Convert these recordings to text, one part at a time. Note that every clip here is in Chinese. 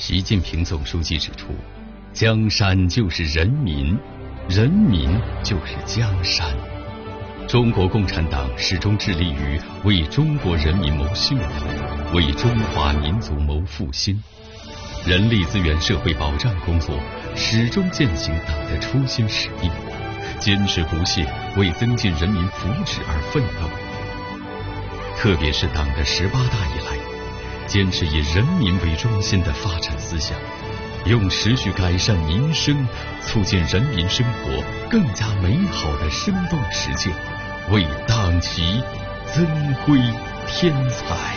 习近平总书记指出，江山就是人民，人民就是江山。中国共产党始终致力于为中国人民谋幸福，为中华民族谋复兴。人力资源社会保障工作始终践行党的初心使命，坚持不懈为增进人民福祉而奋斗。特别是党的18大以来，坚持以人民为中心的发展思想，用持续改善民生、促进人民生活更加美好的生动实践，为党旗增辉添彩。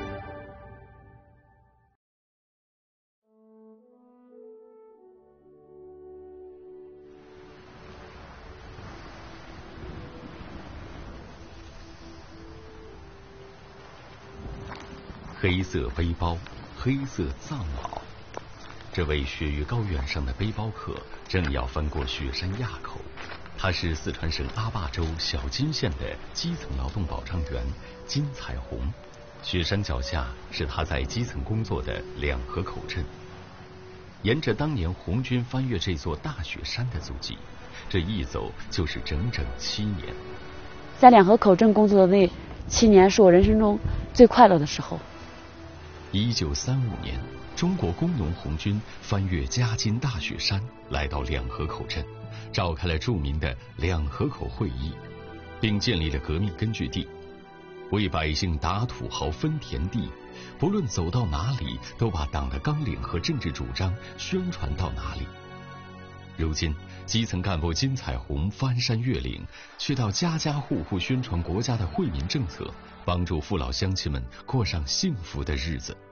黑色背包，黑色藏獒。这位雪域高原上的背包客正要翻过雪山垭口。他是四川省阿坝州小金县的基层劳动保障员金彩虹。雪山脚下是他在基层工作的两河口镇。沿着当年红军翻越这座大雪山的足迹，这一走就是整整7年。 在两河口镇工作的那7年是我人生中最快乐的时候。 1935年，中国工农红军翻越嘉金大雪山，来到两河口镇，召开了著名的两河口会议，并建立了革命根据地，为百姓打土豪分田地，不论走到哪里，都把党的纲领和政治主张宣传到哪里。如今，基层干部金彩虹翻山越岭，去到家家户户宣传国家的惠民政策，帮助父老乡亲们过上幸福的日子。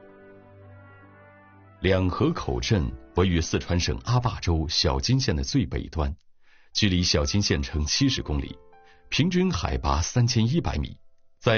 两河口镇位于四川省阿坝州小金县的最北端，距离小金县城70公里，平均海拔3100米，在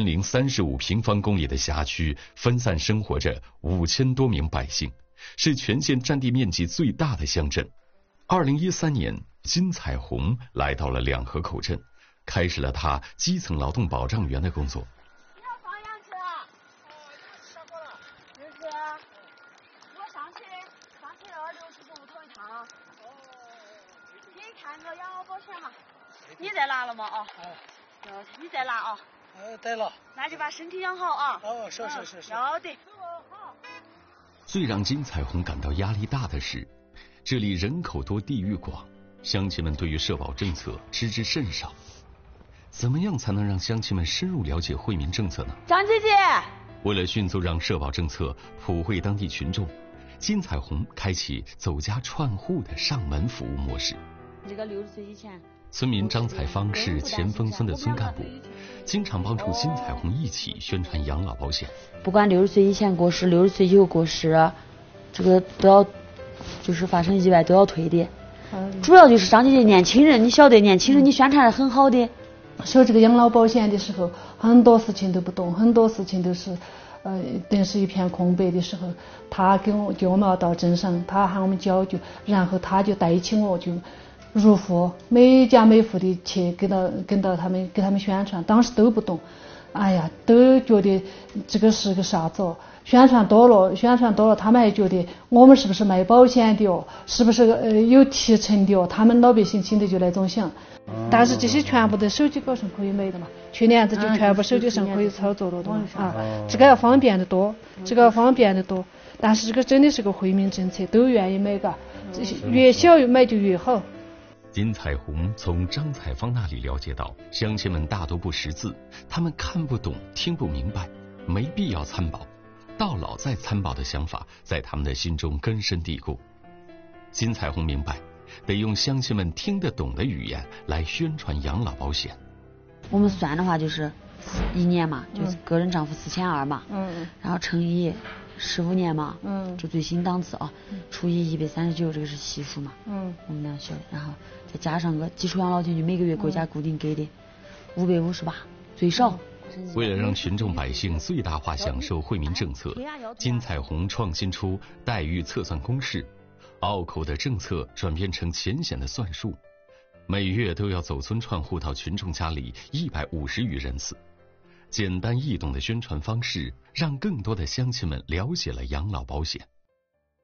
1035平方公里的辖区分散生活着5000多名百姓，是全县占地面积最大的乡镇。2013年，金彩虹来到了两河口镇，开始了他基层劳动保障员的工作。 你要放羊去啊？到过了。儿子，我上去了60公路头一趟。你看个养老保险嘛？你在拿了吗？啊？你在拿啊？ 对了。 那就把身体养好啊。 哦，是。 要得。 最让金彩虹感到压力大的是，这里人口多地域广，乡亲们对于社保政策知之甚少。怎么样才能让乡亲们深入了解惠民政策呢？ 张姐姐， 为了迅速让社保政策普惠当地群众，金彩虹开启走家串户的上门服务模式。 这个60岁以前， 村民张彩芳是前锋村的村干部，经常帮助金彩虹一起宣传养老保险。 不管60岁以前过世，60岁以后过世，这个都要就是发生意外都要退的。主要就是张姐姐年轻人，你晓得年轻人你宣传的很好的。 说这个养老保险的时候，很多事情都不懂，很多事情都是等是一片空白的时候，他就我们要到镇上，他喊我们交就，然后他就带起我就入户，每家每户的去给他们宣传，当时都不懂，哎呀，都觉得这个是个啥子哦。宣传多了，他们还觉得我们是不是卖保险的哦，是不是有提成的哦，他们老百姓心里就那种想。但是这些全部在手机高上可以买的嘛，去年子就全部手机上可以操作了的嘛啊，这个要方便的多，但是这个真的是个惠民政策，都愿意买嘎，越小买就越好。 金彩虹从张彩芳那里了解到，乡亲们大多不识字，他们看不懂听不明白，没必要参保，到老再参保的想法在他们的心中根深蒂固。金彩虹明白，得用乡亲们听得懂的语言来宣传养老保险。 我们算的话就是1年嘛，就是个人账户4200嘛，然后乘以15年嘛，就最新档次啊，除以139，这个是系数嘛，我们俩学，然后再加上个基础养老金，就每个月国家固定给的558，最少。 为了让群众百姓最大化享受惠民政策，金彩虹创新出待遇测算公式，拗口的政策转变成浅显的算术，每月都要走村串户到群众家里150余人次。简单易懂的宣传方式，让更多的乡亲们了解了养老保险。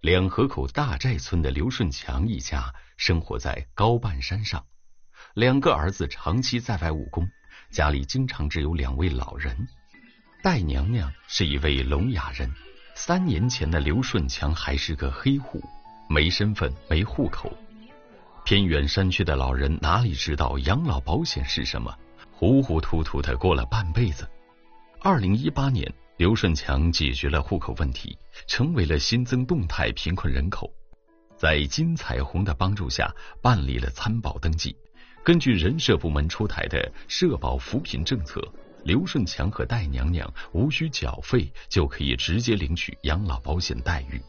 两河口大寨村的刘顺强一家生活在高半山上，2个儿子长期在外务工，家里经常只有2位老人。戴娘娘是一位聋哑人，3年前的刘顺强还是个黑户，没身份没户口。偏远山区的老人哪里知道养老保险是什么，糊糊涂涂的过了半辈子。2018年，刘顺强解决了户口问题，成为了新增动态贫困人口。在金彩虹的帮助下，办理了参保登记。根据人社部门出台的社保扶贫政策，刘顺强和戴娘娘无需缴费就可以直接领取养老保险待遇。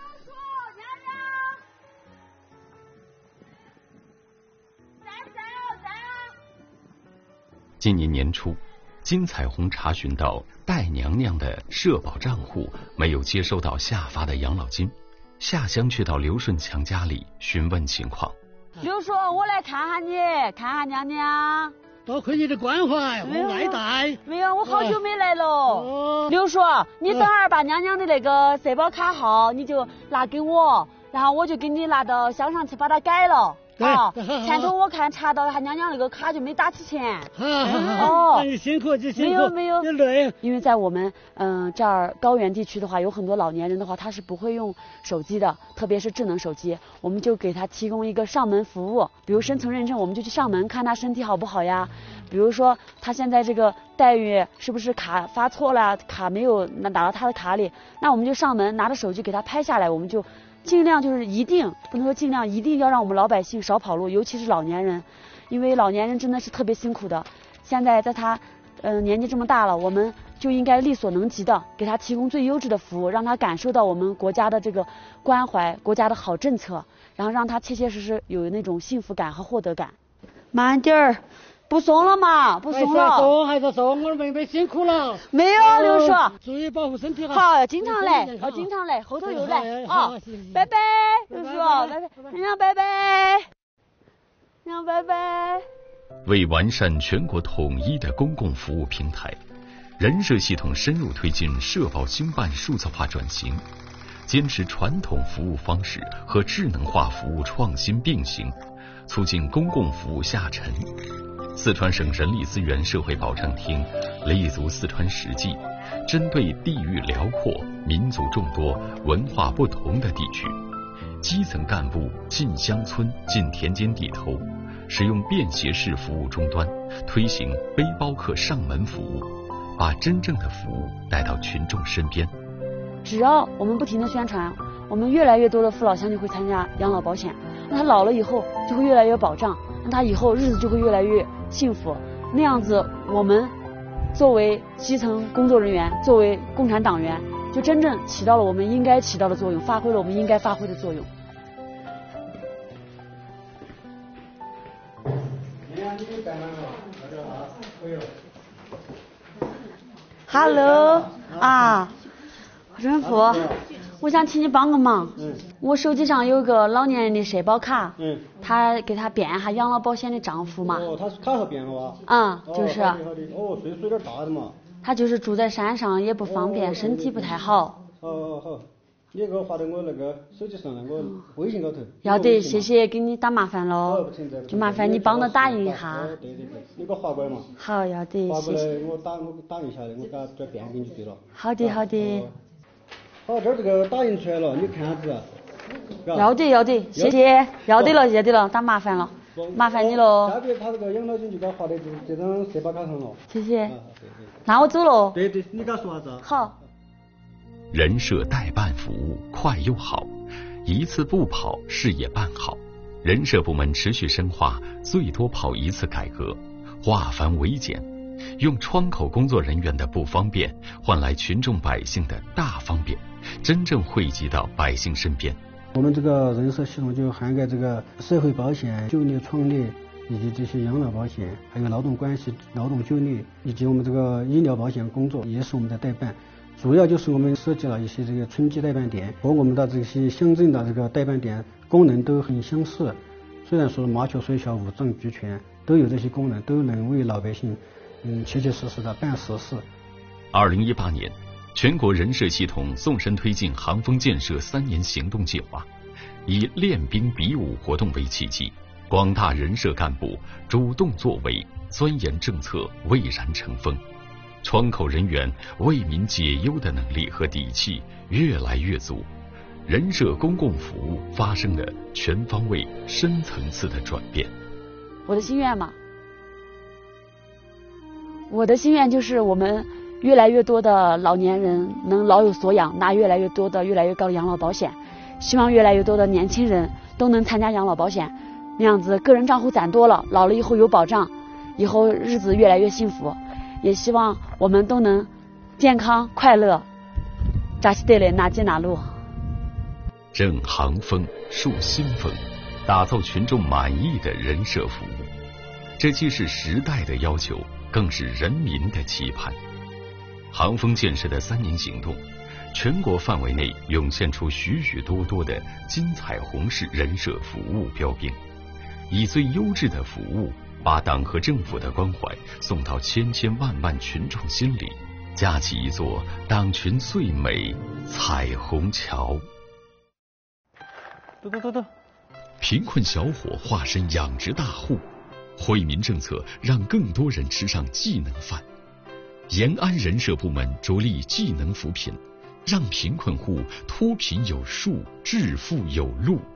今年年初，金彩虹查询到戴娘娘的社保账户没有接收到下发的养老金，下乡去到刘顺强家里询问情况。 刘叔，我来看下你，看下娘娘。 多亏你的关怀和爱戴。 没有，我好久没来了。刘叔，你等会儿把娘娘的那个社保卡号你就拿给我，然后我就给你拿到乡上去把它改了。前头我看查到他娘娘那个卡就没打起钱。 那你辛苦，你辛苦。 没有， 你累。 因为在我们这儿高原地区的话，有很多老年人的话，他是不会用手机的，特别是智能手机，我们就给他提供一个上门服务，比如身层认证，我们就去上门看他身体好不好呀。比如说他现在这个待遇是不是卡发错了，卡没有打到他的卡里，那我们就上门拿着手机给他拍下来，我们就尽量就是一定不能说尽量，一定要让我们老百姓少跑路，尤其是老年人，因为老年人真的是特别辛苦的。现在在他年纪这么大了，我们就应该力所能及的给他提供最优质的服务，让他感受到我们国家的这个关怀，国家的好政策，然后让他切切实实有那种幸福感和获得感。慢点儿，不送了嘛，不送了。 还是送，我妹妹辛苦了。 没有，刘叔。 注意保护身体哈。 好，要经常来，要经常来，后头又来啊！拜拜，刘叔，拜拜，娘娘拜拜，娘娘拜拜。 为完善全国统一的公共服务平台，人社系统深入推进社保兴办数字化转型，坚持传统服务方式和智能化服务创新并行，促进公共服务下沉。四川省人力资源社会保障厅立足四川实际，针对地域辽阔、民族众多、文化不同的地区，基层干部进乡村、进田间地头，使用便携式服务终端，推行背包客上门服务，把真正的服务带到群众身边。 只要我们不停的宣传，我们越来越多的父老乡亲会参加养老保险，那他老了以后就会越来越保障，那他以后日子就会越来越幸福。那样子，我们作为基层工作人员，作为共产党员，就真正起到了我们应该起到的作用，发挥了我们应该发挥的作用。Hello 啊，政府，我想请你帮个忙。我手机上有个老年人的社保卡，他给他变一下养老保险的账户嘛。 他卡号变了啊？ 就是。 好的。岁数有点大的嘛。 他就是住在山上，也不方便，身体不太好。 好。你给我发到我那个手机上，我微信高头。 要得，谢谢，给你打麻烦喽。就麻烦你帮着打印一下。 对，你给我发过来嘛。 好，要得，谢谢。 我打印下来，我给他再变给你就对了。 好的。好， 这儿这个打印出来了，你看下子。 要得，谢谢，要得了，打麻烦了，麻烦你喽。 下边他这个养老金就给他发在这张社保卡上了。 谢谢。那我走喽。 对，你给他说啥子？ 好。 人社代办服务快又好，一次不跑事业办好。人社部门持续深化最多跑一次改革，化繁为简，用窗口工作人员的不方便换来群众百姓的大方便，真正惠及到百姓身边。 我们这个人社系统就涵盖这个社会保险、就业创业以及这些养老保险，还有劳动关系、劳动就业，以及我们这个医疗保险工作也是我们的代办。主要就是我们设计了一些这个村级代办点，和我们的这些乡镇的这个代办点功能都很相似。虽然说麻雀虽小五脏俱全，都有这些功能，都能为老百姓切切实实的办实事。 2018年， 全国人社系统纵深推进航风建设3年行动计划，以练兵比武活动为契机，广大人社干部主动作为，钻研政策，蔚然成风，窗口人员为民解忧的能力和底气越来越足，人社公共服务发生了全方位、深层次的转变。 我的心愿嘛，我的心愿就是我们越来越多的老年人能老有所养，拿越来越多的、越来越高的养老保险。希望越来越多的年轻人都能参加养老保险，那样子个人账户攒多了，老了以后有保障，以后日子越来越幸福。也希望我们都能健康快乐，扎西对嘞，哪接哪路。 振航风，树新风，打造群众满意的人社服务，这既是时代的要求，更是人民的期盼。航风建设的3年行动，全国范围内涌现出许许多多的金彩虹式人社服务标兵，以最优质的服务，把党和政府的关怀送到千千万万群众心里，架起一座党群最美彩虹桥。 走。 贫困小伙化身养殖大户，惠民政策让更多人吃上技能饭。延安人社部门着力技能扶贫，让贫困户脱贫有术，致富有路。